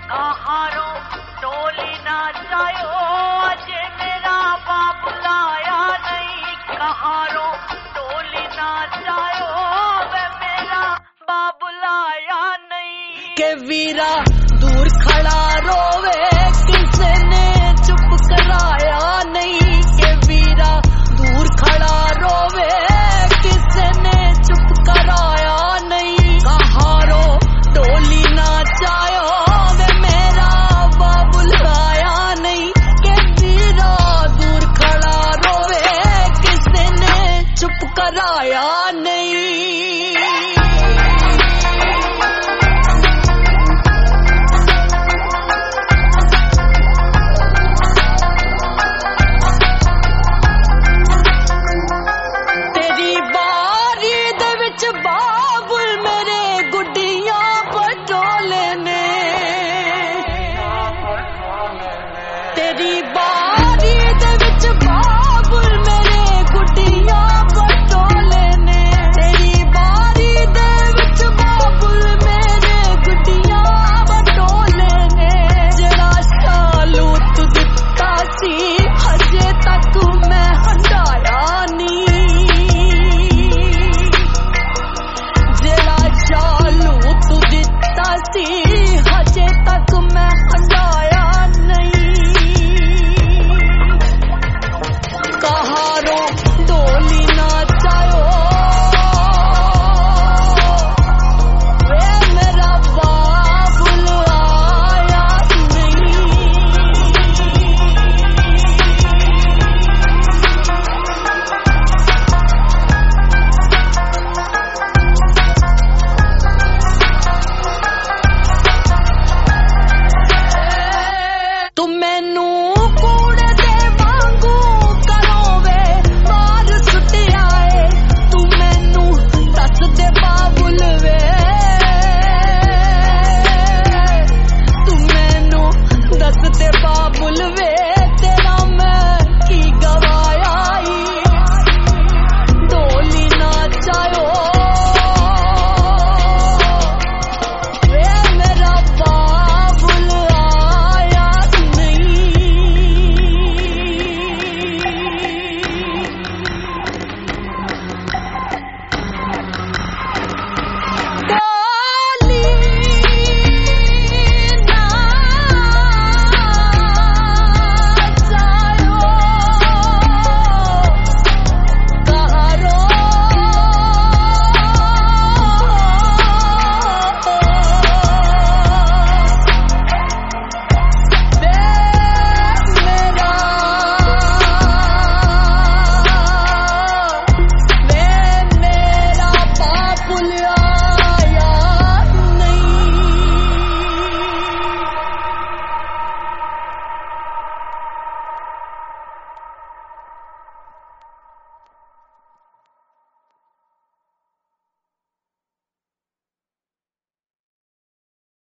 कहारो टोली ना जायो अजे मेरा बाप लाया नहीं। कहारो टोली ना जायो वे मेरा बाप लाया नहीं। के वीरा दूर खड़ा रोवे किसने चुप कराया नहीं। के वीरा दूर खड़ा रोवे किसने चुप कराया नहीं। कहारो टोली ना जायो वे मेरा बाबुल आया नहीं। के वीरा दूर खड़ा रोवे किसने चुप कराया नहीं।